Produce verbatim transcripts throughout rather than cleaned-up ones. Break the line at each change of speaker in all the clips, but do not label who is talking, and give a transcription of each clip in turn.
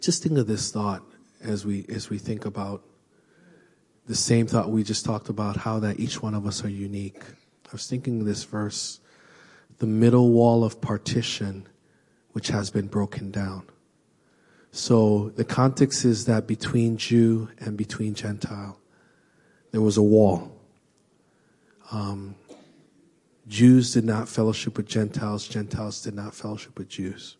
Just think of this thought as we as we think about the same thought we just talked about, how that each one of us are unique. I was thinking of this verse, the middle wall of partition, which has been broken down. So the context is that between Jew and between Gentile, there was a wall. Um, Jews did not fellowship with Gentiles. Gentiles did not fellowship with Jews.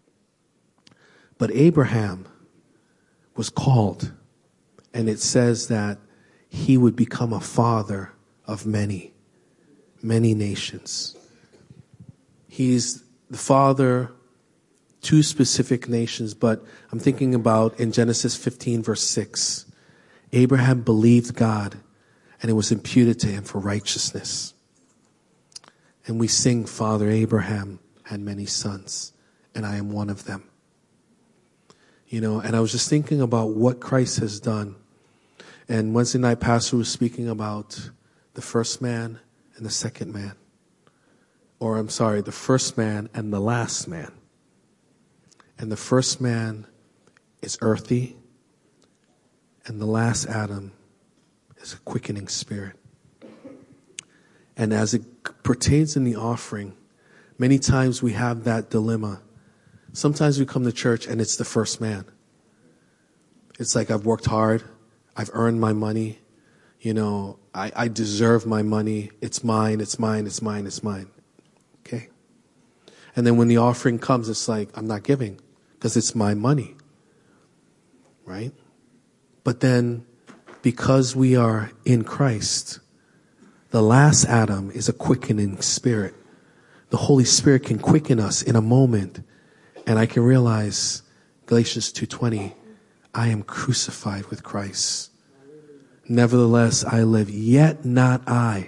But Abraham was called, and it says that he would become a father of many, many nations. He's the father, two specific nations, but I'm thinking about in Genesis fifteen, verse six, Abraham believed God, and it was imputed to him for righteousness. And we sing, Father Abraham had many sons, and I am one of them. You know, and I was just thinking about what Christ has done. And Wednesday night, Pastor was speaking about the first man and the second man. Or I'm sorry, the first man and the last man. And the first man is earthy, and the last Adam is a quickening spirit. And as it pertains in the offering, many times we have that dilemma. Sometimes we come to church and it's the first man. It's like, I've worked hard. I've earned my money. You know, I, I deserve my money. It's mine, it's mine, it's mine, it's mine. Okay? And then when the offering comes, it's like, I'm not giving because it's my money. Right? But then, because we are in Christ, the last Adam is a quickening spirit. The Holy Spirit can quicken us in a moment. And I can realize, Galatians two twenty, I am crucified with Christ. Nevertheless, I live, yet not I.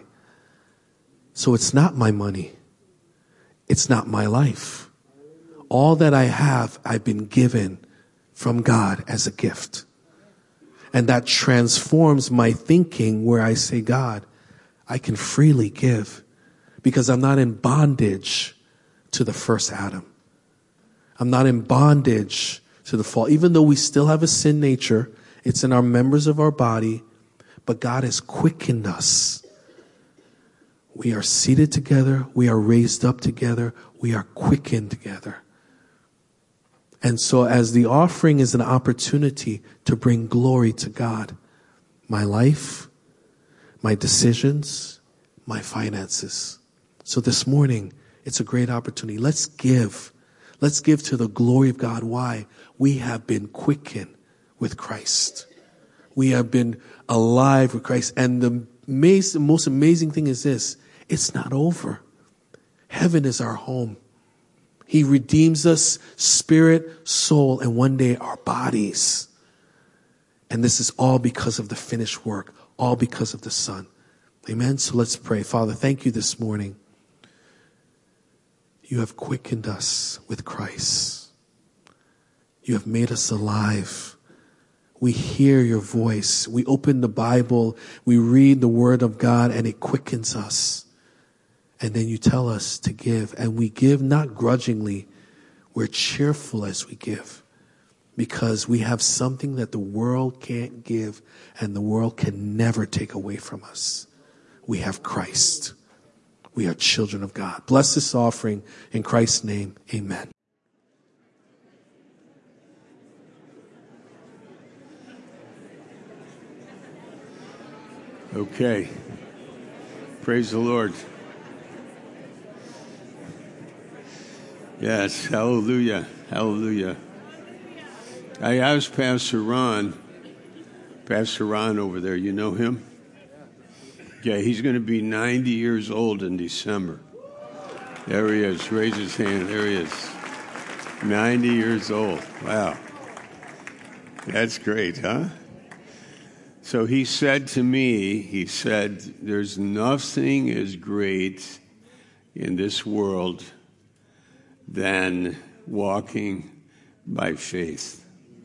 So it's not my money. It's not my life. All that I have, I've been given from God as a gift. And that transforms my thinking where I say, God, I can freely give because I'm not in bondage to the first Adam. I'm not in bondage to the fall. Even though we still have a sin nature, it's in our members of our body, but God has quickened us. We are seated together. We are raised up together. We are quickened together. And so as the offering is an opportunity to bring glory to God, my life, my decisions, my finances. So this morning, it's a great opportunity. Let's give. Let's give to the glory of God. Why? We have been quickened with Christ. We have been alive with Christ. And the amazing, most amazing thing is this. It's not over. Heaven is our home. He redeems us, spirit, soul, and one day our bodies. And this is all because of the finished work, all because of the Son. Amen? So let's pray. Father, thank you this morning. You have quickened us with Christ. You have made us alive. We hear your voice. We open the Bible. We read the Word of God, and it quickens us. And then you tell us to give. And we give not grudgingly. We're cheerful as we give. Because we have something that the world can't give and the world can never take away from us. We have Christ. We are children of God. Bless this offering in Christ's name. Amen.
Okay. Praise the Lord. Yes, hallelujah, hallelujah. I asked Pastor Ron, Pastor Ron over there, you know him? Yeah, he's going to be ninety years old in December. There he is. Raise his hand. There he is. ninety years old. Wow. That's great, huh? So he said to me, he said, there's nothing as great in this world than walking by faith.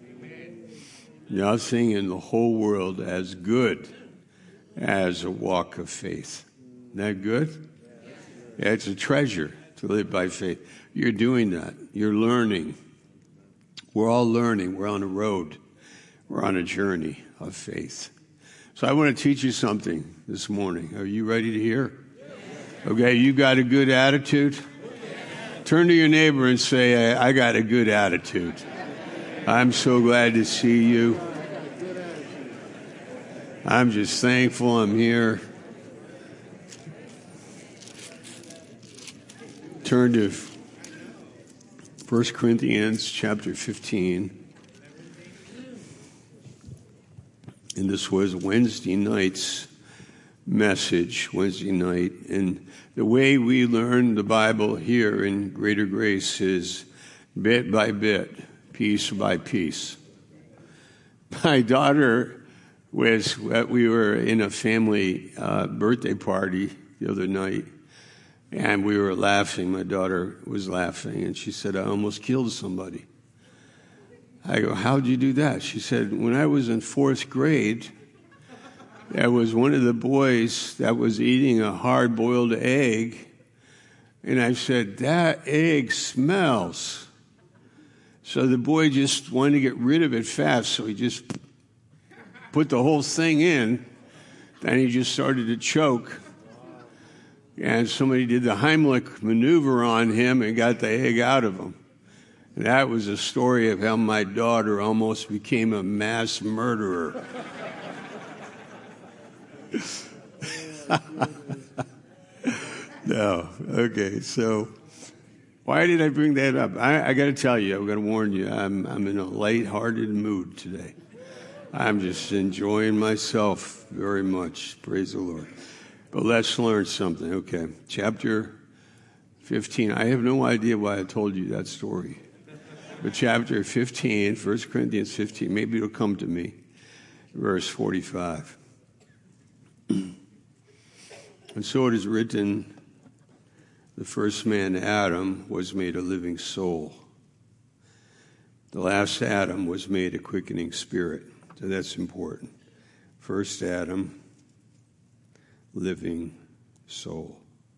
Nothing in the whole world as good as a walk of faith. Isn't that good? Yeah, it's a treasure to live by faith. You're doing that. You're learning We're all learning. We're on a road. We're on a journey of faith. So I want to teach you something this morning. Are you ready to hear? Okay, you got a good attitude? Turn to your neighbor and say, I got a good attitude. I'm so glad to see you. I'm just thankful I'm here. Turn to First Corinthians chapter fifteen. And this was Wednesday night's message, Wednesday night. And the way we learn the Bible here in Greater Grace is bit by bit, piece by piece. My daughter was, we were in a family uh, birthday party the other night, and we were laughing. My daughter was laughing, and she said, I almost killed somebody. I go, how'd you do that? She said, when I was in fourth grade, there was one of the boys that was eating a hard-boiled egg, and I said, that egg smells. So the boy just wanted to get rid of it fast, so he just put the whole thing in. Then he just started to choke, and somebody did the Heimlich maneuver on him and got the egg out of him. And that was a story of how my daughter almost became a mass murderer. No. Okay, so why did I bring that up? I, I got to tell you, I've got to warn you, I'm, I'm in a lighthearted mood today. I'm just enjoying myself very much. Praise the Lord. But let's learn something. Okay, chapter fifteen. I have no idea why I told you that story. But chapter fifteen, First Corinthians fifteen, maybe it'll come to me, verse forty-five. And so it is written, the first man, Adam, was made a living soul. The last Adam was made a quickening spirit. So that's important. First Adam, living soul.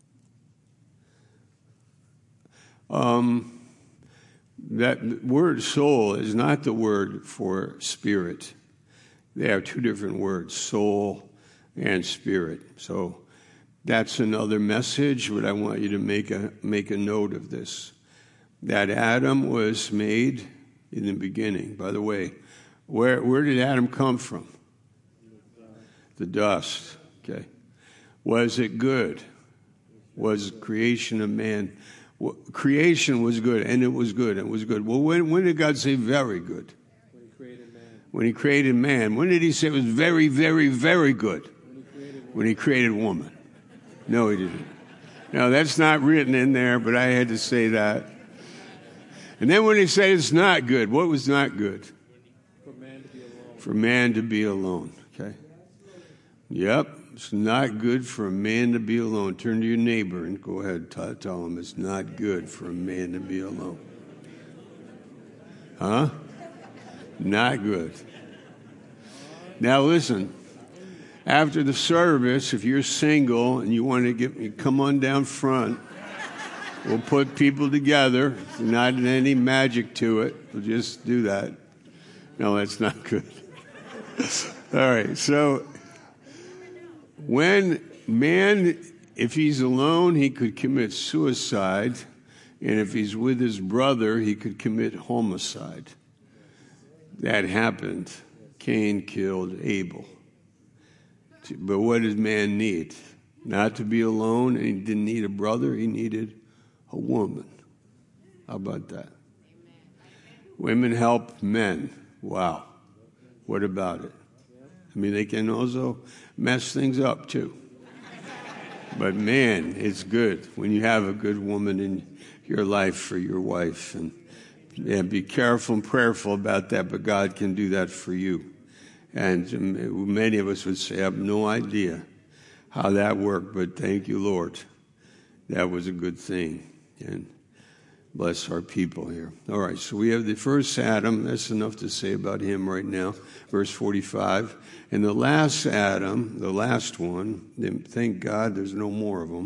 Um... That word soul is not the word for spirit. They have two different words, soul and spirit. So that's another message, but I want you to make a make a note of this. That Adam was made in the beginning. By the way, where where did Adam come from? The dust. Okay. Was it good? Was creation of man? Well, creation was good, and it was good, and it was good. Well, when, when did God say very good?
When he created man.
When he created man. When did he say it was very, very, very good?
When he created woman.
When he created woman. No, he didn't. No, that's not written in there, but I had to say that. And then when he said it's not good, what was not good?
For man to be alone.
For man to be alone, okay? Yep. It's not good for a man to be alone. Turn to your neighbor and go ahead and tell him it's not good for a man to be alone. Huh? Not good. Now listen, after the service, if you're single and you want to get me, come on down front. We'll put people together. There's not any magic to it. We'll just do that. No, that's not good. All right, so when man, if he's alone, he could commit suicide, and if he's with his brother, he could commit homicide. That happened. Cain killed Abel. But what did man need? Not to be alone, and he didn't need a brother, he needed a woman. How about that? Women help men. Wow. What about it? I mean, they can also mess things up, too. But, man, it's good when you have a good woman in your life for your wife. And, and be careful and prayerful about that, but God can do that for you. And many of us would say, I have no idea how that worked, but thank you, Lord. That was a good thing. And bless our people here. All right, so we have the first Adam. That's enough to say about him right now. Verse forty-five. And the last Adam, the last one, thank God there's no more of them.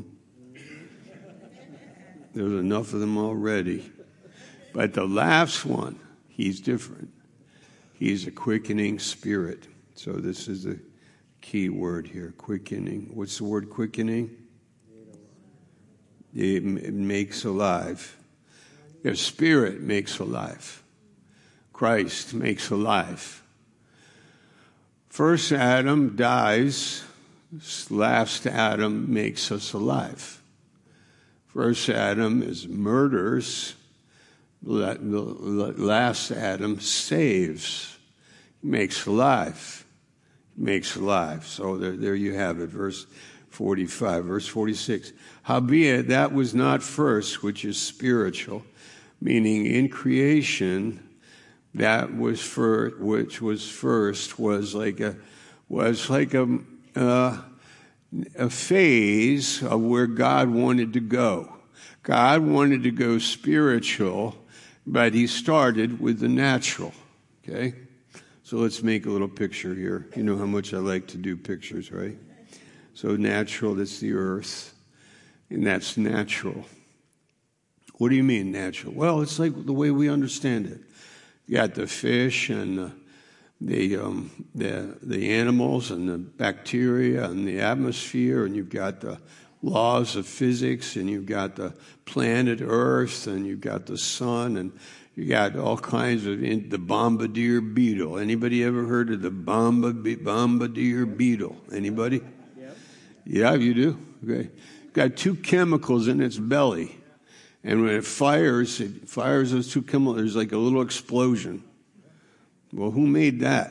There's enough of them already. But the last one, He's different. He's a quickening spirit. So this is a key word here, quickening. What's the word quickening? It, it makes alive. Your spirit makes alive. Christ makes alive. First Adam dies. Last Adam makes us alive. First Adam is murders. Last Adam saves. Makes alive. Makes alive. So there, there you have it. Verse forty-five. Verse forty-six. Howbeit that was not first, which is spiritual, meaning in creation, that was for which was first was like a was like a uh, a phase of where God wanted to go. God wanted to go spiritual, but he started with the natural. Okay, so let's make a little picture here. You know how much I like to do pictures, right? So natural, that's the earth, and that's natural. What do you mean natural? Well, it's like the way we understand it. You got the fish and the the, um, the the animals and the bacteria and the atmosphere, and you've got the laws of physics, and you've got the planet Earth, and you've got the sun, and you got all kinds of in, the bombardier beetle. Anybody ever heard of the bombardier beetle? Anybody? Yep. Yeah, you do. Okay. Got two chemicals in its belly. And when it fires, it fires those two chemicals, there's like a little explosion. Well, who made that?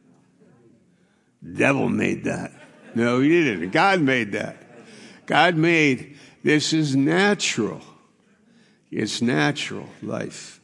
Devil made that. No, he didn't. God made that. God made, this is natural. It's natural life.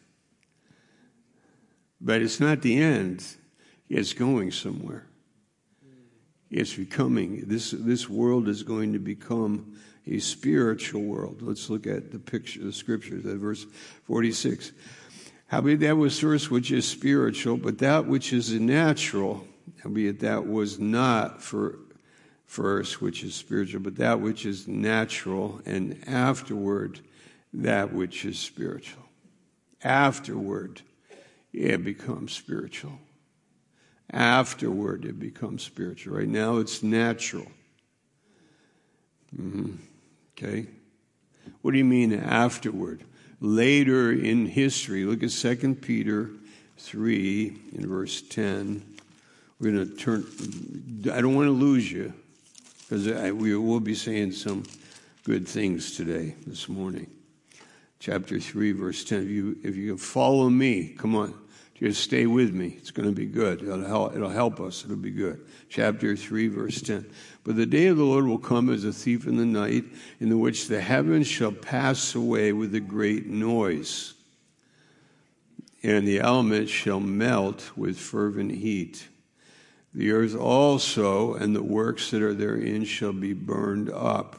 But it's not the end. It's going somewhere. It's becoming, this, this world is going to become a spiritual world. Let's look at the picture, the scriptures, at verse forty-six. Howbeit that was first which is spiritual, but that which is natural, howbeit that was not for first which is spiritual, but that which is natural, and afterward that which is spiritual. Afterward it becomes spiritual. Afterward it becomes spiritual. Right now it's natural. Mm-hmm. Okay. What do you mean afterward? Later in history, look at Second Peter three in verse ten. We're going to turn, I don't want to lose you, because we will be saying some good things today, this morning. Chapter three, verse ten. If you, if you can follow me, come on, just stay with me. It's going to be good. It'll help, it'll help us. It'll be good. Chapter three, verse ten. But the day of the Lord will come as a thief in the night, in the which the heavens shall pass away with a great noise, and the elements shall melt with fervent heat. The earth also and the works that are therein shall be burned up.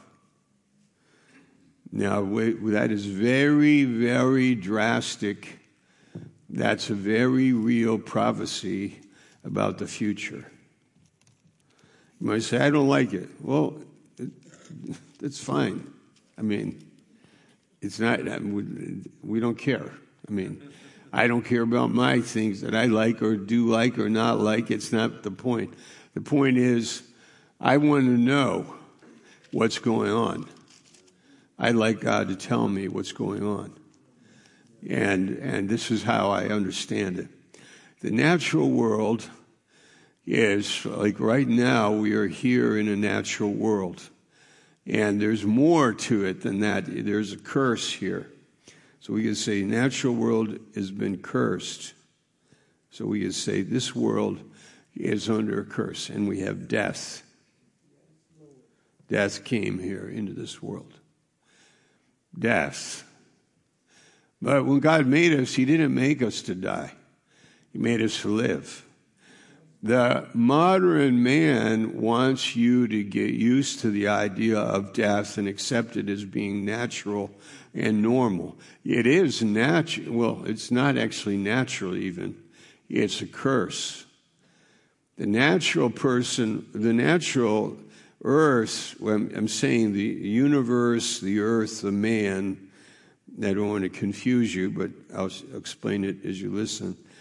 Now, that is very, very drastic. That's a very real prophecy about the future. You might say, I don't like it. Well, it, it's fine. I mean, it's not, we don't care. I mean, I don't care about my things that I like or do like or not like. It's not the point. The point is, I want to know what's going on. I'd like God to tell me what's going on. And and this is how I understand it. The natural world is, like right now, we are here in a natural world. And there's more to it than that. There's a curse here. So we could say natural world has been cursed. So we could say this world is under a curse, and we have death. Death came here into this world. Death. But when God made us, he didn't make us to die. He made us to live. The modern man wants you to get used to the idea of death and accept it as being natural and normal. It is natural. Well, it's not actually natural even. It's a curse. The natural person, the natural earth, well, I'm saying the universe, the earth, the man, I don't want to confuse you, but I'll explain it as you listen.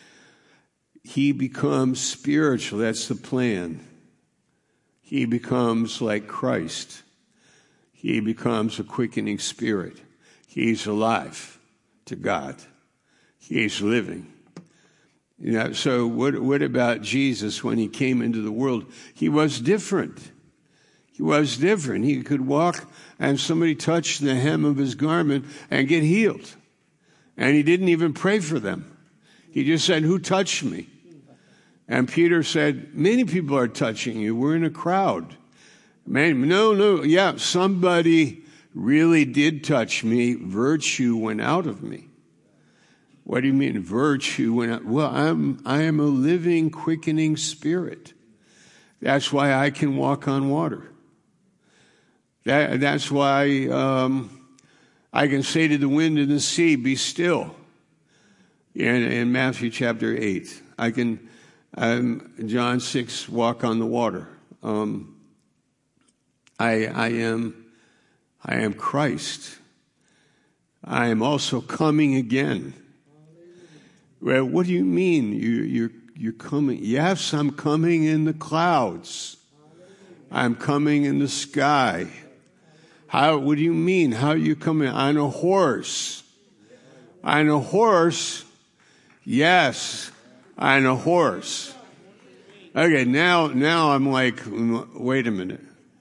he becomes spiritual. That's the plan. He becomes like Christ. He becomes a quickening spirit. He's alive to God. He's living. You know, so what, what about Jesus when he came into the world? He was different. He was different. He could walk and somebody touched the hem of his garment and get healed. And he didn't even pray for them. He just said, "Who touched me?" And Peter said, "Many people are touching you. We're in a crowd." Man, no, no, yeah, somebody really did touch me. Virtue went out of me. What do you mean virtue went out? Well, I'm, I am a living, quickening spirit. That's why I can walk on water. That, that's why um, I can say to the wind and the sea, "Be still." In, in Matthew chapter eight, I can, um, John six, walk on the water. Um, I, I am, I am Christ. I am also coming again. Well, what do you mean? You, you're, you're coming? Yes, I'm coming in the clouds. I'm coming in the sky. How? What do you mean? How are you coming? On a horse. On a horse? Yes, on a horse. Okay, now, now I'm like, wait a minute.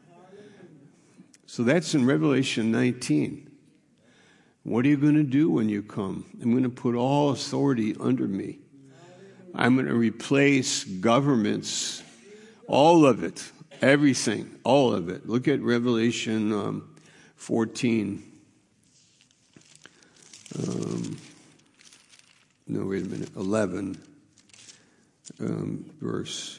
So that's in Revelation nineteen. What are you going to do when you come? I'm going to put all authority under me. I'm going to replace governments, all of it, everything, all of it. Look at Revelation um, fourteen. Um, no, wait a minute. eleven, um, verse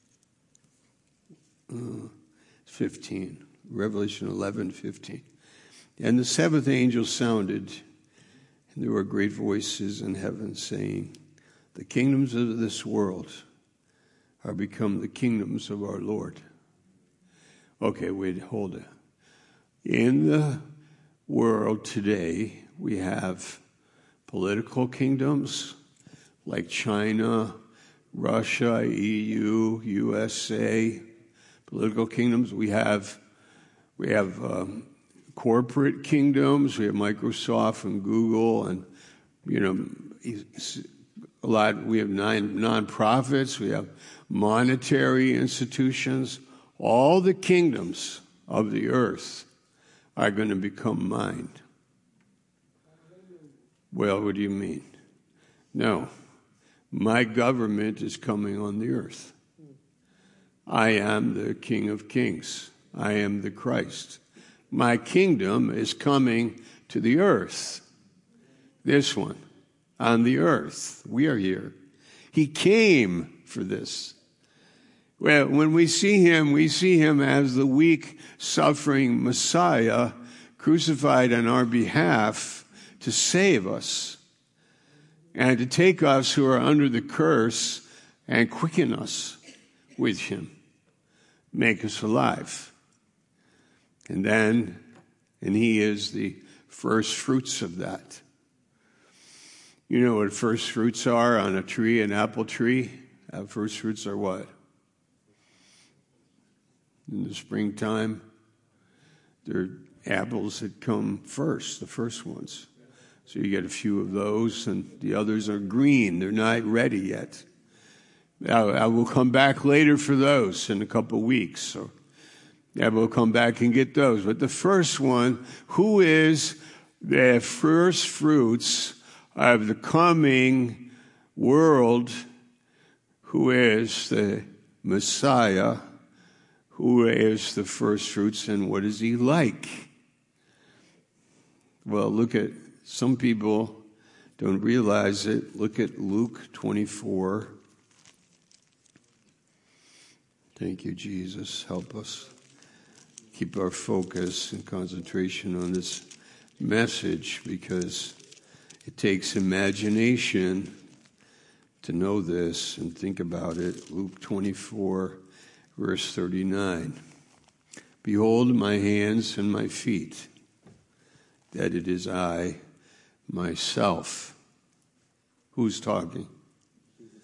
uh, fifteen. Revelation eleven, fifteen. And the seventh angel sounded, and there were great voices in heaven saying, "The kingdoms of this world are become the kingdoms of our Lord." Okay, wait, hold it. In the world today, we have political kingdoms like China, Russia, E U, U S A. Political kingdoms. We have, we have um, corporate kingdoms. We have Microsoft and Google, and you know, a lot. We have nine nonprofits. We have monetary institutions. All the kingdoms of the earth are going to become mine. Well, what do you mean? No, my government is coming on the earth. I am the King of Kings. I am the Christ. My kingdom is coming to the earth. This one, on the earth. We are here. He came for this. Well, when we see him, we see him as the weak, suffering Messiah crucified on our behalf to save us and to take us who are under the curse and quicken us with him, make us alive. And then, and he is the first fruits of that. You know what first fruits are on a tree, an apple tree? Uh, first fruits are what? In the springtime, they're apples that come first, the first ones. So you get a few of those, and the others are green. They're not ready yet. I, I will come back later for those in a couple of weeks. So I will come back and get those. But the first one, who is the first fruits of the coming world, who is the Messiah, who is the first fruits, and what is he like? Well, look at, some people don't realize it. Look at Luke twenty-four. Thank you, Jesus. Help us keep our focus and concentration on this message, because it takes imagination to know this and think about it. Luke twenty-four, verse thirty-nine. Behold my hands and my feet, that it is I myself. Who's talking?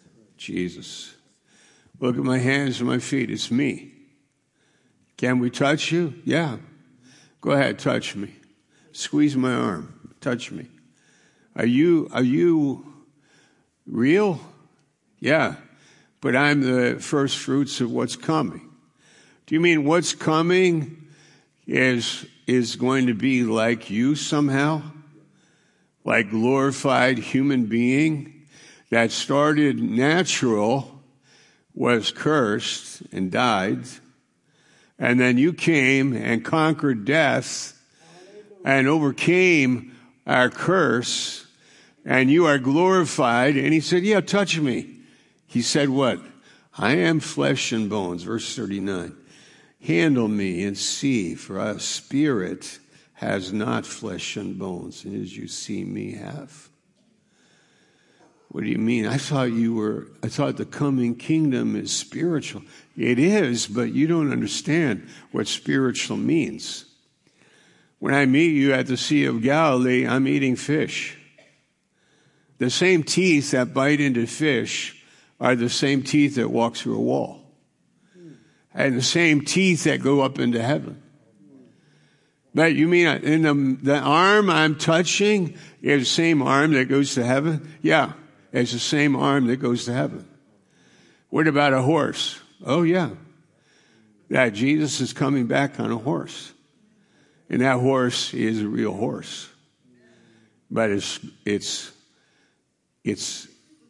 Jesus. Look at my hands and my feet. It's me. Can we touch you? Yeah. Go ahead, touch me. Squeeze my arm. Touch me. Are you, are you real? Yeah. But I'm the first fruits of what's coming. Do you mean what's coming is, is going to be like you somehow? Like glorified human being that started natural, was cursed and died, and then you came and conquered death and overcame our curse, and you are glorified. And he said, yeah, touch me. He said what? I am flesh and bones, verse thirty-nine. Handle me and see, for a spirit has not flesh and bones, and as you see me have. What do you mean? I thought you were, I thought the coming kingdom is spiritual. It is, but you don't understand what spiritual means. When I meet you at the Sea of Galilee, I'm eating fish. The same teeth that bite into fish are the same teeth that walk through a wall. And the same teeth that go up into heaven. But you mean in the, the arm I'm touching is the same arm that goes to heaven? Yeah, it's the same arm that goes to heaven. What about a horse? Oh, yeah. That Jesus is coming back on a horse. And that horse is a real horse. But it's, it's, it's,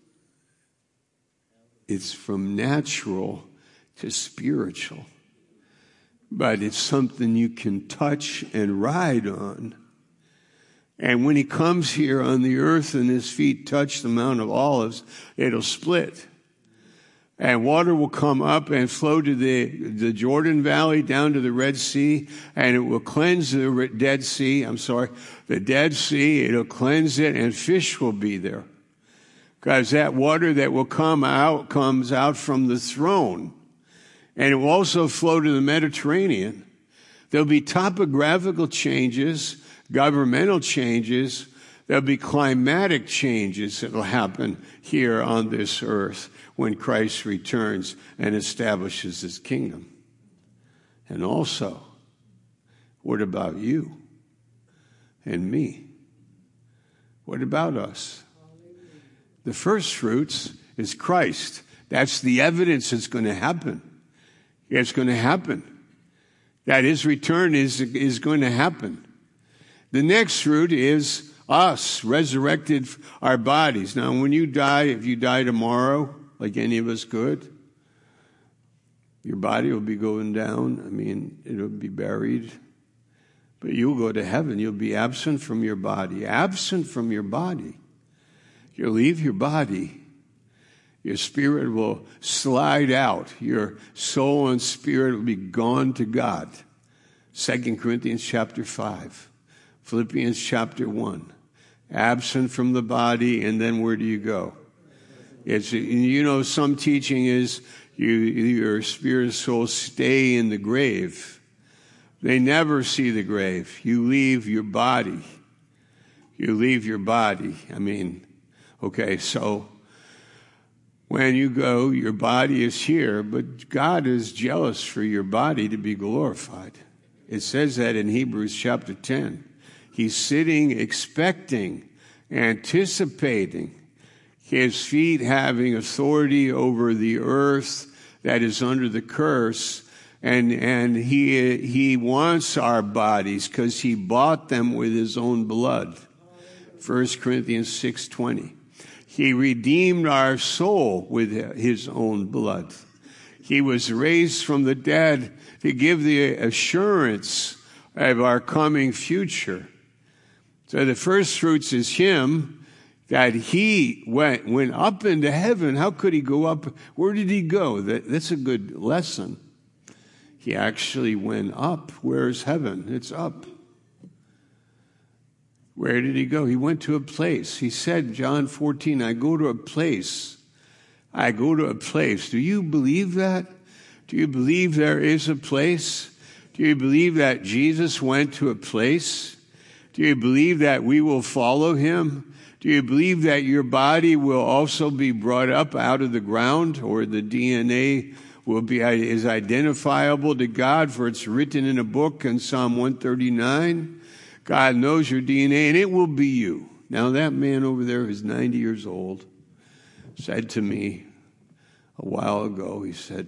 it's from natural to spiritual. But it's something you can touch and ride on. And when he comes here on the earth and his feet touch the Mount of Olives, it'll split. And water will come up and flow to the, the Jordan Valley down to the Red Sea, and it will cleanse the Dead Sea. I'm sorry, the Dead Sea. It'll cleanse it, and fish will be there. Because that water that will come out comes out from the throne. And it will also flow to the Mediterranean. There'll be topographical changes, governmental changes. There'll be climatic changes that will happen here on this earth when Christ returns and establishes his kingdom. And also, what about you and me? What about us? The first fruits is Christ. That's the evidence that's going to happen. It's going to happen. That his return is, is going to happen. The next fruit is us, resurrected our bodies. Now, when you die, if you die tomorrow, like any of us could, your body will be going down. I mean, it'll be buried. But you'll go to heaven. You'll be absent from your body. Absent from your body. You'll leave your body. Your spirit will slide out. Your soul and spirit will be gone to God. Second Corinthians chapter five. Philippians chapter one. Absent from the body, and then where do you go? It's, you know, some teaching is you, your spirit and soul stay in the grave. They never see the grave. You leave your body. You leave your body. I mean, okay, so when you go, your body is here, but God is jealous for your body to be glorified. It says that in Hebrews chapter ten. He's sitting, expecting, anticipating his feet having authority over the earth that is under the curse. And, and he, he wants our bodies because he bought them with his own blood. First Corinthians six twenty. He redeemed our soul with his own blood. He was raised from the dead to give the assurance of our coming future. So the first fruits is him, that he went, went up into heaven. How could he go up? Where did he go? That, that's a good lesson. He actually went up. Where's heaven? It's up. Where did he go? He went to a place. He said, John fourteen, I go to a place. I go to a place. Do you believe that? Do you believe there is a place? Do you believe that Jesus went to a place? Do you believe that we will follow him? Do you believe that your body will also be brought up out of the ground, or the D N A will be is identifiable to God, for it's written in a book in Psalm one thirty-nine. God knows your D N A, and it will be you. Now that man over there who's ninety years old said to me a while ago, he said,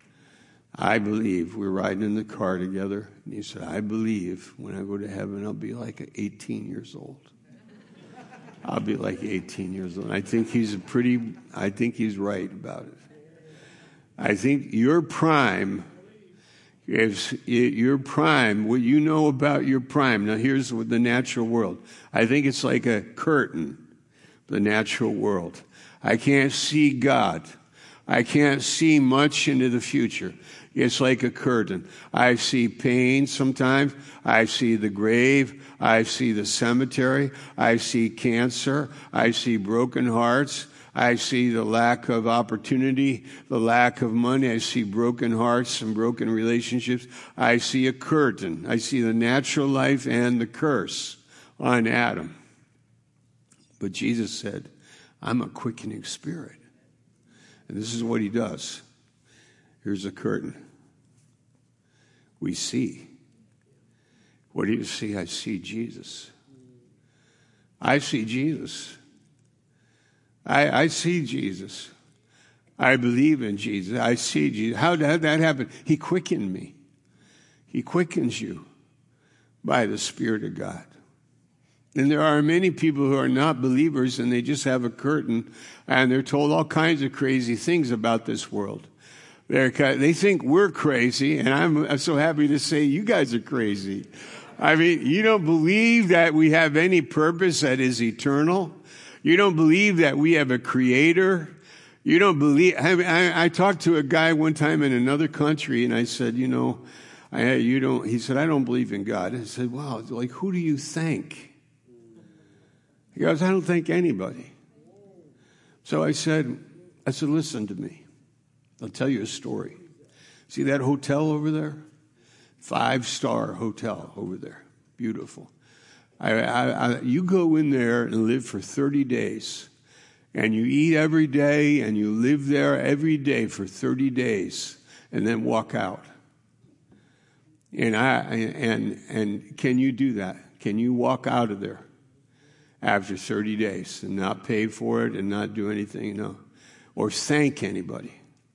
I believe, we were riding in the car together, and he said, I believe when I go to heaven, I'll be like eighteen years old. I'll be like eighteen years old. I think he's a pretty, I think he's right about it. I think your prime is, your prime, what you know about your prime. Now here's what the natural world. I think it's like a curtain, the natural world. I can't see God. I can't see much into the future. It's like a curtain. I see pain sometimes. I see the grave. I see the cemetery. I see cancer. I see broken hearts. I see the lack of opportunity, the lack of money. I see broken hearts and broken relationships. I see a curtain. I see the natural life and the curse on Adam. But Jesus said, I'm a quickening spirit. And this is what he does. Here's a curtain. We see. What do you see? I see Jesus. I see Jesus. I, I see Jesus. I believe in Jesus. I see Jesus. How did that happen? He quickened me. He quickens you by the Spirit of God. And there are many people who are not believers, and they just have a curtain, and they're told all kinds of crazy things about this world. They're, they think we're crazy, and I'm, I'm so happy to say you guys are crazy. I mean, you don't believe that we have any purpose that is eternal. You don't believe that we have a creator. You don't believe. I, I, I talked to a guy one time in another country, and I said, you know, I, you don't. He said, I don't believe in God. I said, wow, like who do you thank? He goes, I don't thank anybody. So I said, I said, listen to me. I'll tell you a story. See that hotel over there? Five-star hotel over there. Beautiful. I, I, I, you go in there and live for thirty days. And you eat every day and you live there every day for thirty days. And then walk out. And I and and can you do that? Can you walk out of there after thirty days and not pay for it and not do anything? No. Or thank anybody?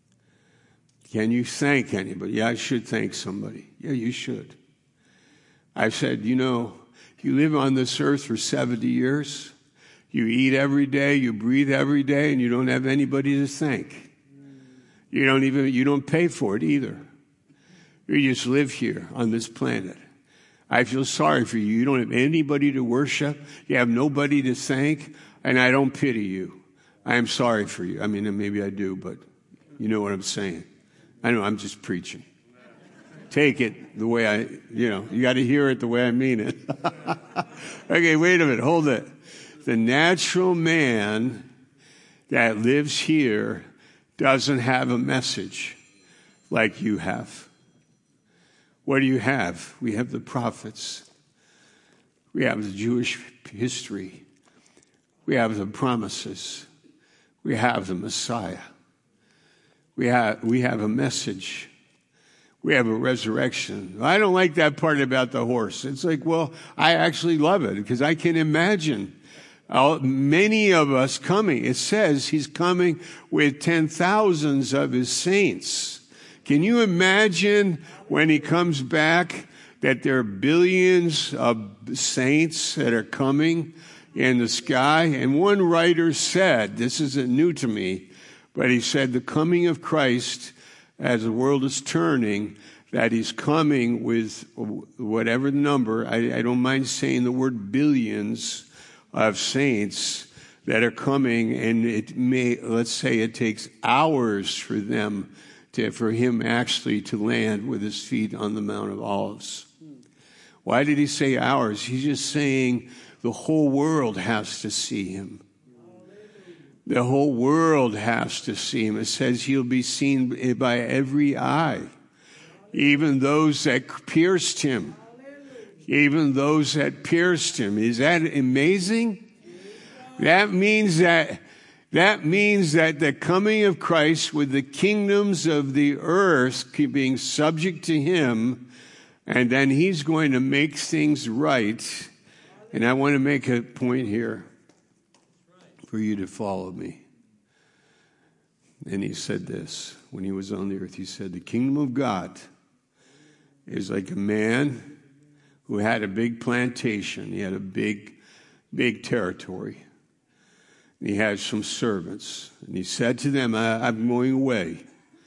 Can you thank anybody? Yeah, I should thank somebody. Yeah, you should. I said, you know, you live on this earth for seventy years. You eat every day, you breathe every day, and you don't have anybody to thank. You don't even, you don't pay for it either. You just live here on this planet. I feel sorry for you. You don't have anybody to worship. You have nobody to thank, and I don't pity you. I am sorry for you. I mean, maybe I do, but you know what I'm saying. I know, I'm just preaching. Take it the way I, you know, you got to hear it the way I mean it. Okay, wait a minute, hold it. The natural man that lives here doesn't have a message like you have. What do you have? We have the prophets. We have the Jewish history. We have the promises. We have the Messiah. We have, we have a message. We have a resurrection. I don't like that part about the horse. It's like, well, I actually love it because I can imagine uh, many of us coming. It says he's coming with ten thousands of his saints. Can you imagine when he comes back that there are billions of saints that are coming in the sky? And one writer said, this isn't new to me, but he said the coming of Christ as the world is turning, that he's coming with whatever number, I, I don't mind saying the word billions of saints that are coming, and it may, let's say it takes hours for them to, for him actually to land with his feet on the Mount of Olives. Why did he say hours? He's just saying the whole world has to see him. The whole world has to see him. It says he'll be seen by every eye, even those that pierced him. Even those that pierced him. Is that amazing? That means that that means that the coming of Christ with the kingdoms of the earth being subject to him, and then he's going to make things right. And I want to make a point here for you to follow me. And he said this when he was on the earth. He said, the kingdom of God is like a man who had a big plantation. He had a big, big territory. And he had some servants. And he said to them, I, I'm going away.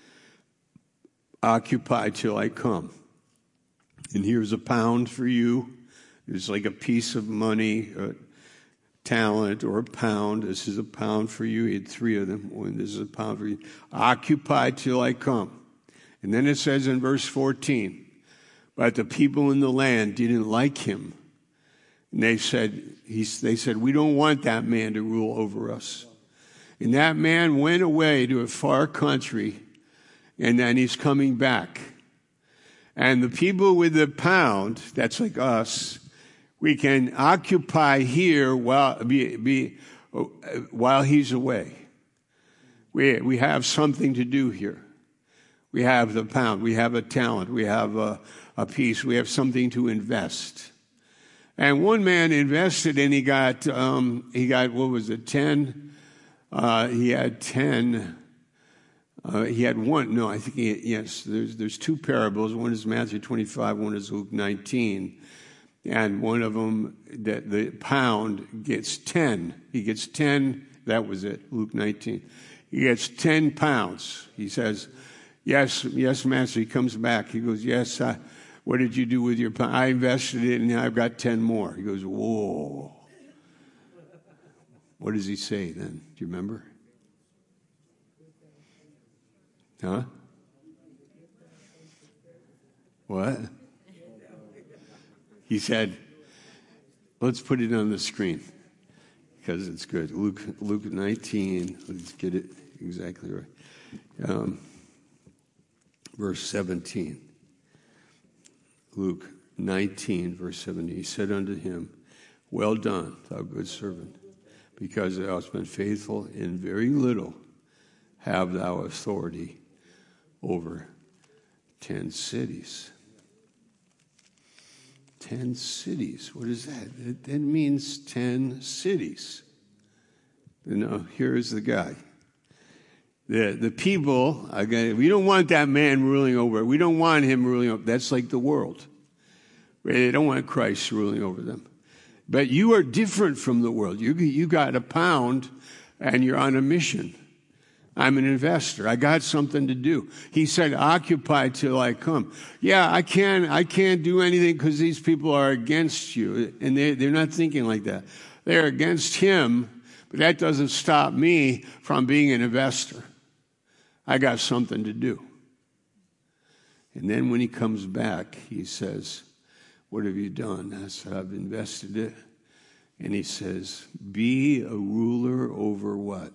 Occupy till I come. And here's a pound for you. There's like a piece of money, a talent, or a pound. This is a pound for you. He had three of them. And this is a pound for you. Occupy till I come. And then it says in verse fourteen, but the people in the land didn't like him. And they said, he, they said, we don't want that man to rule over us. And that man went away to a far country, and then he's coming back. And the people with the pound, that's like us, we can occupy here while be, be while he's away. We we have something to do here. We have the pound. We have a talent. We have a, a piece. We have something to invest. And one man invested, and he got um, he got what was it? Ten. Uh, he had ten. Uh, he had one. No, I think he, yes. There's there's two parables. One is Matthew twenty-five. One is Luke nineteen. And one of them, the, the pound gets ten. He gets ten. That was it. Luke nineteen. He gets ten pounds. He says, "Yes, yes, master." He comes back. He goes, "Yes. I, what did you do with your pound?" "I invested it, and I've got ten more." He goes, "Whoa." What does he say then? Do you remember? Huh? What? He said, let's put it on the screen because it's good. Luke, Luke nineteen, let's get it exactly right. Um, verse seventeen. Luke nineteen, verse seventeen. He said unto him, well done, thou good servant, because thou hast been faithful in very little, have thou authority over ten cities. Ten cities. What is that? That means ten cities. You know, here's the guy. The the people, again, we don't want that man ruling over. We don't want him ruling over. That's like the world. They don't want Christ ruling over them. But you are different from the world. You you got a pound and you're on a mission. I'm an investor. I got something to do. He said, occupy till I come. Yeah, I can't, I can't do anything because these people are against you. And they, they're not thinking like that. They're against him, but that doesn't stop me from being an investor. I got something to do. And then when he comes back, he says, what have you done? I said, I've invested it. And he says, be a ruler over what?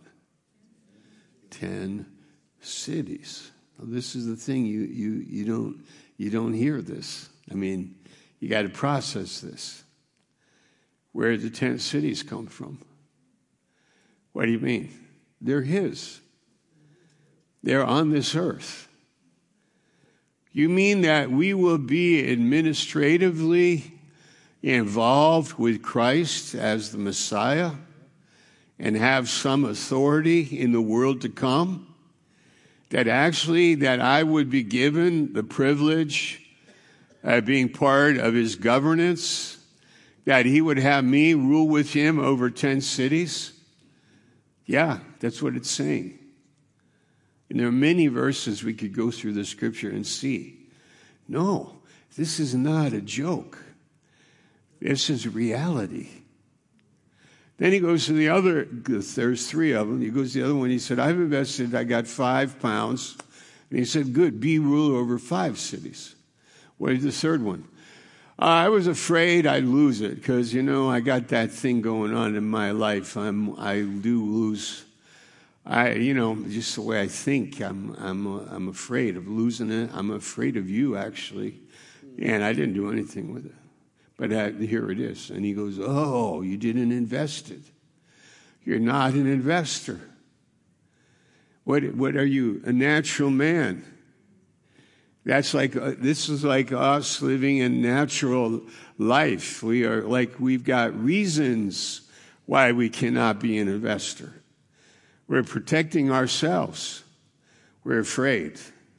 Ten cities. Now, this is the thing, you you you don't you don't hear this. I mean, you got to process this. Where did the ten cities come from? What do you mean? They're his. They're on this earth. You mean that we will be administratively involved with Christ as the Messiah and have some authority in the world to come? That actually, that I would be given the privilege of being part of his governance, that he would have me rule with him over ten cities? Yeah, that's what it's saying. And there are many verses we could go through the scripture and see. No, this is not a joke. This is reality. Then he goes to the other, there's three of them. He goes to the other one. He said, I've invested, I got five pounds. And he said, good, be ruler over five cities. What is the third one? Uh, I was afraid I'd lose it because, you know, I got that thing going on in my life. I'm, I do lose, I, you know, just the way I think. I'm, I'm, I'm afraid of losing it. I'm afraid of you, actually. And I didn't do anything with it. But uh, here it is. And he goes, oh, you didn't invest it. You're not an investor. What, what are you? A natural man. That's like, uh, this is like us living a natural life. We are like, we've got reasons why we cannot be an investor. We're protecting ourselves. We're afraid.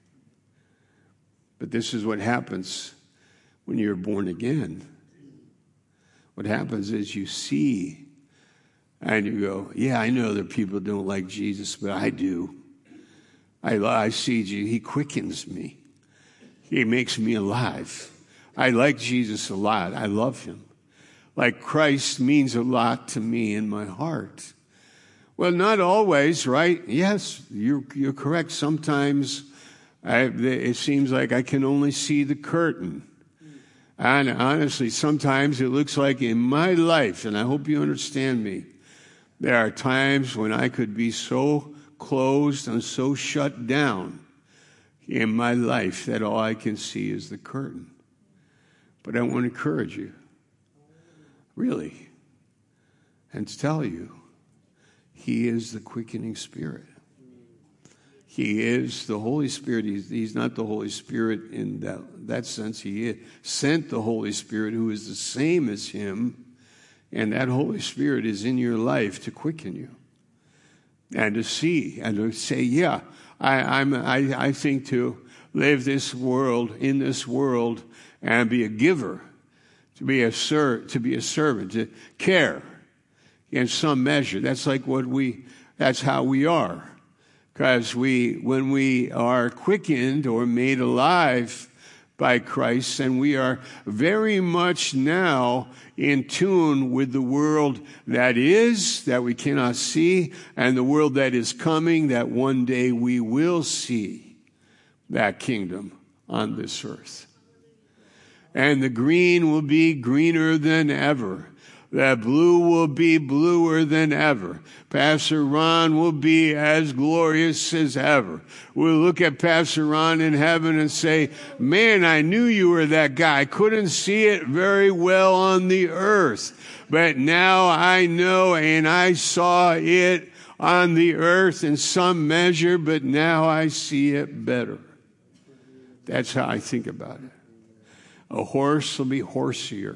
But this is what happens when you're born again. What happens is you see and you go, yeah, I know that people don't like Jesus, but I do. I, I see Jesus. He quickens me. He makes me alive. I like Jesus a lot. I love him. Like Christ means a lot to me in my heart. Well, not always, right? Yes, you're, you're correct. Sometimes I, it seems like I can only see the curtain. And honestly, sometimes it looks like in my life, and I hope you understand me, there are times when I could be so closed and so shut down in my life that all I can see is the curtain. But I want to encourage you, really, and to tell you, he is the quickening Spirit. He is the Holy Spirit. He's, he's not the Holy Spirit in that, that sense. He is, sent the Holy Spirit who is the same as him, and that Holy Spirit is in your life to quicken you and to see and to say, yeah, I, I'm, I, I think to live this world, in this world, and be a giver, to be a ser- to be a servant, to care in some measure. That's like what we, that's how we are. Because we, when we are quickened or made alive by Christ, and we are very much now in tune with the world that is, that we cannot see, and the world that is coming, that one day we will see that kingdom on this earth. And the green will be greener than ever. The blue will be bluer than ever. Pastor Ron will be as glorious as ever. We'll look at Pastor Ron in heaven and say, man, I knew you were that guy. I couldn't see it very well on the earth. But now I know, and I saw it on the earth in some measure, but now I see it better. That's how I think about it. A horse will be horsier.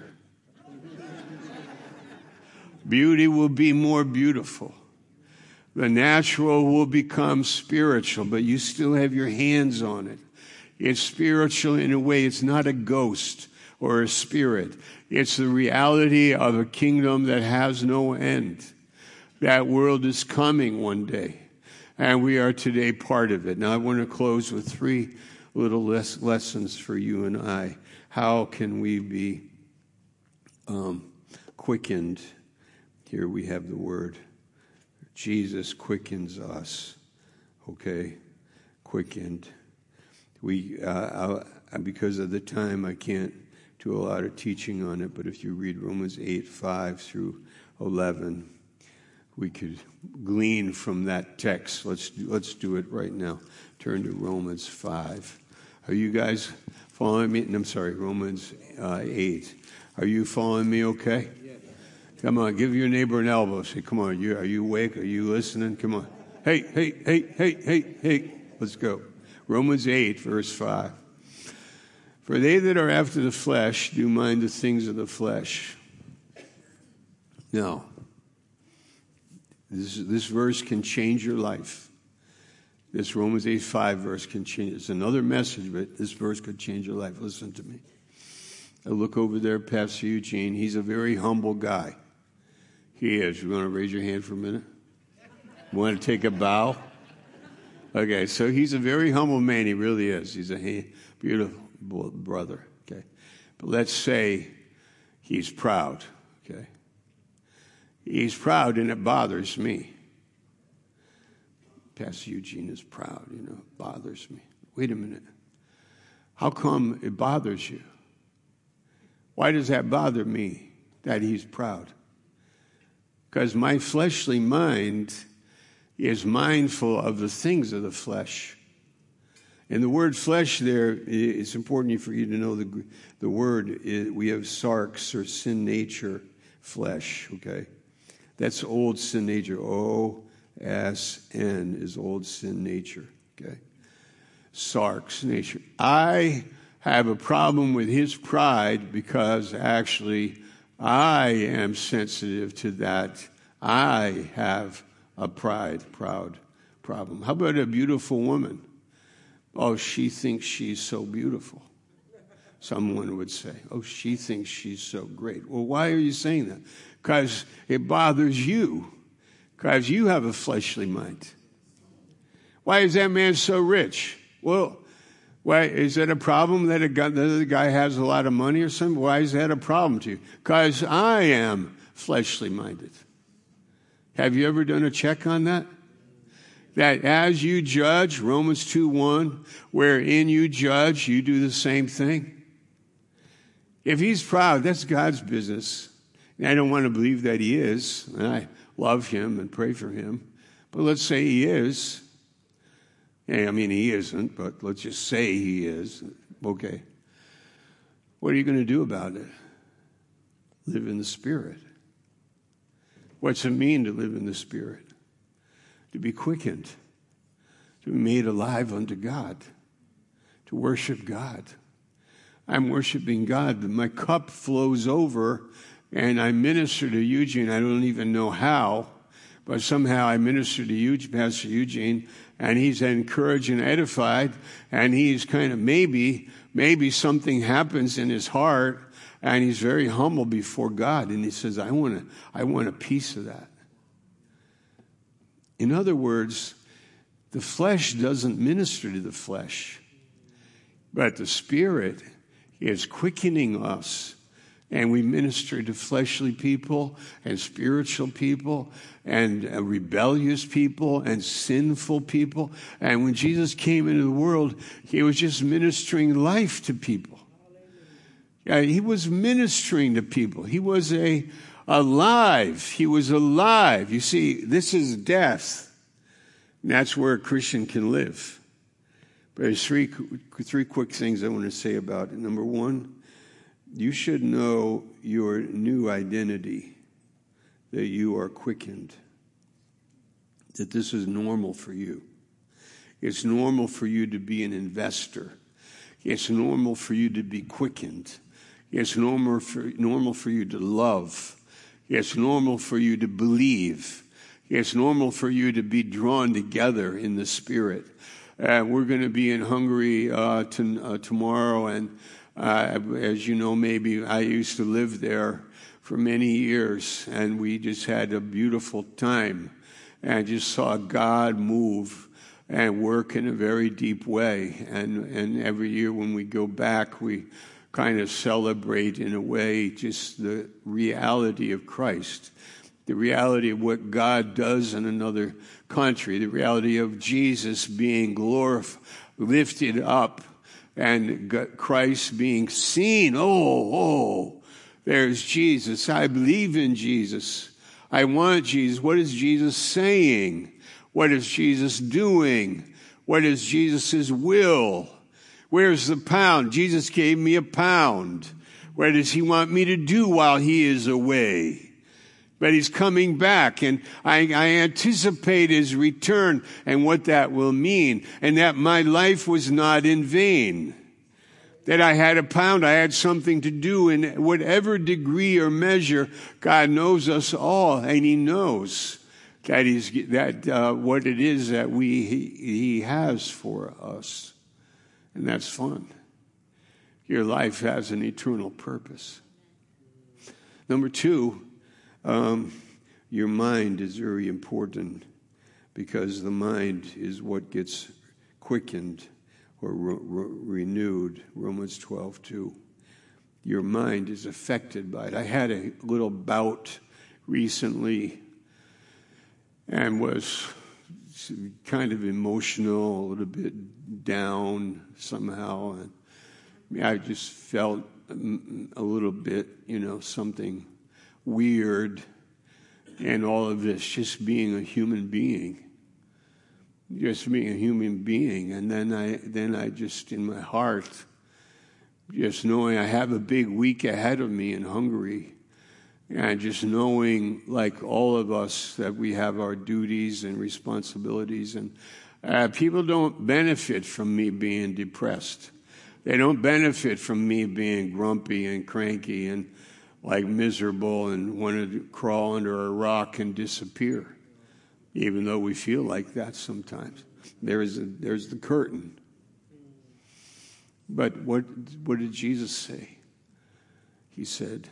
Beauty will be more beautiful. The natural will become spiritual, but you still have your hands on it. It's spiritual in a way. It's not a ghost or a spirit. It's the reality of a kingdom that has no end. That world is coming one day, and we are today part of it. Now, I want to close with three little les- lessons for you and I. How can we be um, quickened? Here we have the word. Jesus quickens us. Okay? Quickened. We, uh, I, because of the time, I can't do a lot of teaching on it, but if you read Romans eight, five through eleven, we could glean from that text. Let's do, let's do it right now. Turn to Romans five. Are you guys following me? I'm sorry, Romans uh, eight. Are you following me okay? Come on, give your neighbor an elbow. Say, come on, you, are you awake? Are you listening? Come on. Hey, hey, hey, hey, hey, hey. Let's go. Romans eight, verse five. For they that are after the flesh do mind the things of the flesh. Now, this, this verse can change your life. This Romans eight, five verse can change. It's another message, but this verse could change your life. Listen to me. I look over there, Pastor Eugene. He's a very humble guy. He is. You want to raise your hand for a minute? You want to take a bow? Okay, so he's a very humble man. He really is. He's a beautiful brother. Okay, but let's say he's proud. Okay, he's proud, and it bothers me. Pastor Eugene is proud. You know, it bothers me. Wait a minute. How come it bothers you? Why does that bother me, that he's proud? Because my fleshly mind is mindful of the things of the flesh. And the word flesh there, it's important for you to know the, the word, is, we have sarx or sin nature flesh, okay? That's old sin nature. O S N is old sin nature. Okay. Sarx nature. I have a problem with his pride because actually I am sensitive to that. I have a pride, proud problem. How about a beautiful woman? Oh, she thinks she's so beautiful. Someone would say, oh, she thinks she's so great. Well, why are you saying that? Because it bothers you. Because you have a fleshly mind. Why is that man so rich? Well, why is that a problem that a guy, the other guy has a lot of money or something? Why is that a problem to you? Because I am fleshly minded. Have you ever done a check on that? That as you judge, Romans two one, wherein you judge, you do the same thing. If he's proud, that's God's business. And I don't want to believe that he is, and I love him and pray for him. But let's say he is. Yeah, I mean, he isn't, but let's just say he is. Okay. What are you going to do about it? Live in the Spirit. What's it mean to live in the Spirit? To be quickened, to be made alive unto God, to worship God. I'm worshiping God. My cup flows over, and I minister to Eugene. I don't even know how, but somehow I minister to Eugene, Pastor Eugene, and he's encouraged and edified, and he's kind of maybe, maybe something happens in his heart, and he's very humble before God, and he says, I want to, I want a piece of that. In other words, the flesh doesn't minister to the flesh, but the Spirit is quickening us, and we minister to fleshly people and spiritual people and uh, rebellious people and sinful people. And when Jesus came into the world, he was just ministering life to people. Yeah, he was ministering to people. He was a alive. He was alive. You see, this is death. And that's where a Christian can live. But there's three, three quick things I want to say about it. Number one, you should know your new identity, that you are quickened, that this is normal for you. It's normal for you to be an investor. It's normal for you to be quickened. It's normal for, normal for you to love. It's normal for you to believe. It's normal for you to be drawn together in the Spirit. Uh, we're going to be in Hungary uh, to, uh, tomorrow, and uh, as you know, maybe I used to live there for many years, and we just had a beautiful time, and just saw God move and work in a very deep way. And, and every year when we go back, we kind of celebrate in a way just the reality of Christ, the reality of what God does in another country, the reality of Jesus being glorified, lifted up, and Christ being seen. Oh, oh, there's Jesus. I believe in Jesus. I want Jesus. What is Jesus saying? What is Jesus doing? What is Jesus' will? Where's the pound? Jesus gave me a pound. What does he want me to do while he is away? But he's coming back, and I, I anticipate his return and what that will mean, and that my life was not in vain. That I had a pound, I had something to do in whatever degree or measure. God knows us all, and he knows that he's that uh, what it is that we he, he has for us, and that's fun. Your life has an eternal purpose. Number two. Um, your mind is very important, because the mind is what gets quickened or re- re- renewed. Romans twelve two. Your mind is affected by it. I had a little bout recently and was kind of emotional, a little bit down somehow. And I just felt a little bit, you know, something weird, and all of this, just being a human being, just being a human being. And then I, then I just, in my heart, just knowing I have a big week ahead of me in Hungary, And just knowing, like all of us, that we have our duties and responsibilities. And uh, people don't benefit from me being depressed. They don't benefit from me being grumpy and cranky and like miserable and want to crawl under a rock and disappear, even though we feel like that sometimes. There is a, there's the curtain. But what what did Jesus say? He said,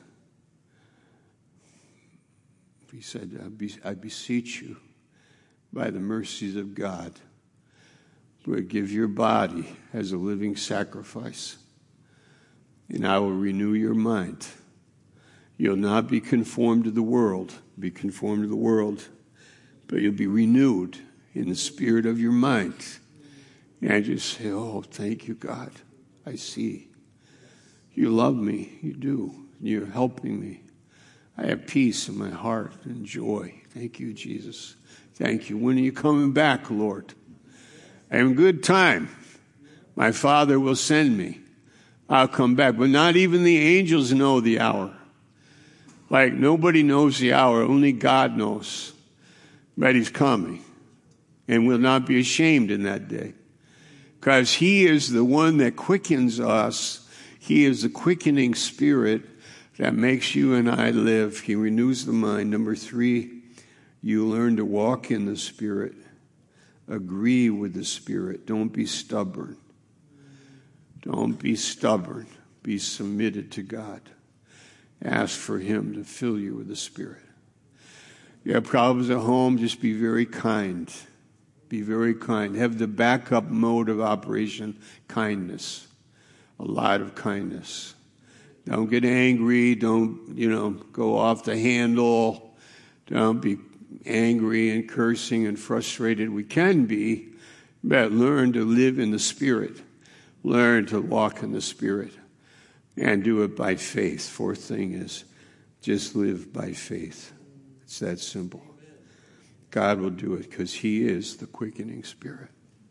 He said, I, be, I beseech you by the mercies of God, Lord, give your body as a living sacrifice, and I will renew your mind. You'll not be conformed to the world, be conformed to the world, but you'll be renewed in the spirit of your mind. And I just say, oh, thank you, God. I see. You love me. You do. You're helping me. I have peace in my heart and joy. Thank you, Jesus. Thank you. When are you coming back, Lord? I am good time. My Father will send me. I'll come back. But not even the angels know the hour. Like nobody knows the hour. Only God knows. But he's coming. And we'll not be ashamed in that day. Because he is the one that quickens us. He is the quickening spirit that makes you and I live. He renews the mind. Number three, you learn to walk in the Spirit. Agree with the Spirit. Don't be stubborn. Don't be stubborn. Be submitted to God. Ask for him to fill you with the Spirit. You have problems at home, just be very kind. Be very kind. Have the backup mode of operation, kindness. A lot of kindness. Don't get angry. Don't, you know, go off the handle. Don't be angry and cursing and frustrated. We can be, but learn to live in the Spirit. Learn to walk in the Spirit and do it by faith. Fourth thing is just live by faith. It's that simple. God will do it because he is the quickening Spirit.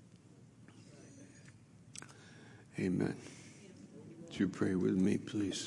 Amen. Would you pray with me, please?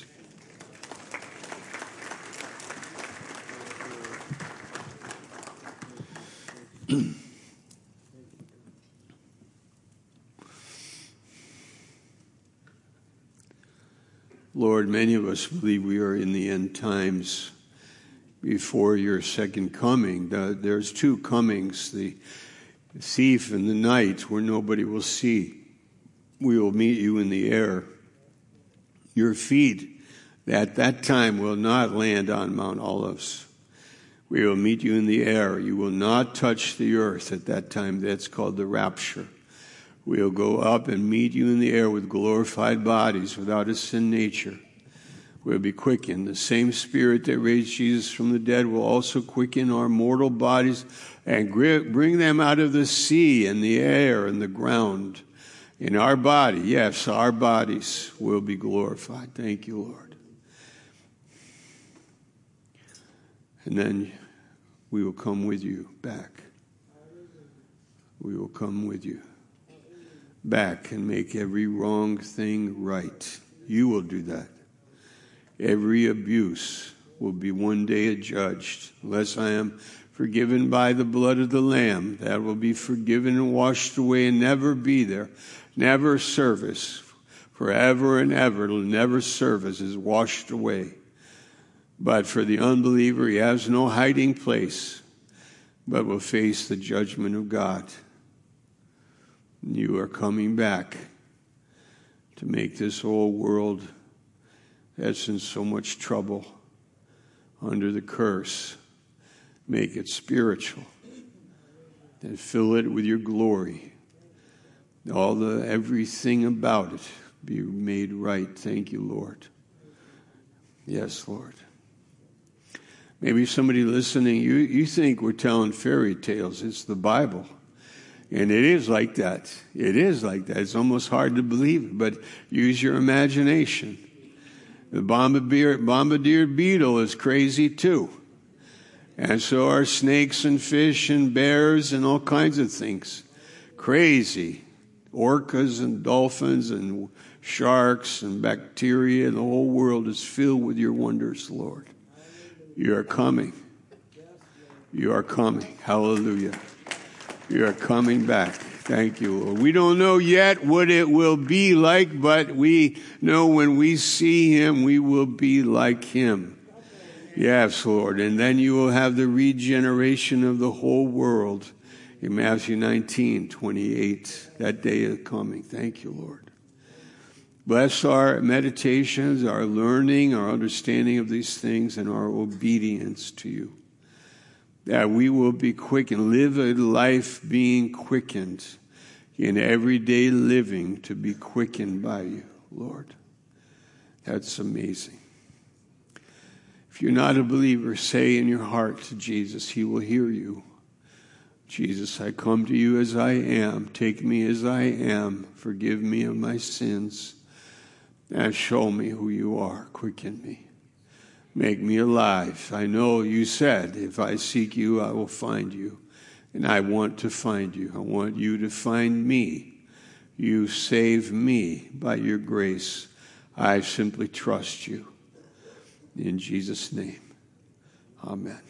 Lord, many of us believe we are in the end times before your second coming. There's two comings, the thief in the night where nobody will see. We will meet you in the air. Your feet at that time will not land on Mount Olives. We will meet you in the air. You will not touch the earth at that time. That's called the rapture. We'll go up and meet you in the air with glorified bodies without a sin nature. We'll be quickened. The same Spirit that raised Jesus from the dead will also quicken our mortal bodies and bring them out of the sea and the air and the ground. In our body, yes, our bodies will be glorified. Thank you, Lord. And then we will come with you back. We will come with you back and make every wrong thing right. You will do that. Every abuse will be one day adjudged. Unless I am forgiven by the blood of the Lamb, that will be forgiven and washed away and never be there. Never service. Forever and ever, it'll never service is washed away. But for the unbeliever, he has no hiding place, but will face the judgment of God. You are coming back to make this whole world that's in so much trouble under the curse, make it spiritual and fill it with your glory. All the everything about it be made right. Thank you, Lord. Yes, Lord. Maybe somebody listening, you, you think we're telling fairy tales. It's the Bible. And it is like that. It is like that. It's almost hard to believe it, but use your imagination. The bombardier, bombardier beetle is crazy too. And so are snakes and fish and bears and all kinds of things. Crazy. Orcas and dolphins and sharks and bacteria. The whole world is filled with your wonders, Lord. You are coming. You are coming. Hallelujah. You are coming back. Thank you, Lord. We don't know yet what it will be like, but we know when we see him, we will be like him. Yes, Lord. And then you will have the regeneration of the whole world in Matthew nineteen twenty-eight. That day is coming. Thank you, Lord. Bless our meditations, our learning, our understanding of these things, and our obedience to you. That we will be quickened, live a life being quickened in everyday living to be quickened by you, Lord. That's amazing. If you're not a believer, say in your heart to Jesus, he will hear you. Jesus, I come to you as I am. Take me as I am. Forgive me of my sins. And show me who you are. Quicken me. Make me alive. I know you said, if I seek you, I will find you. And I want to find you. I want you to find me. You save me by your grace. I simply trust you. In Jesus' name, amen.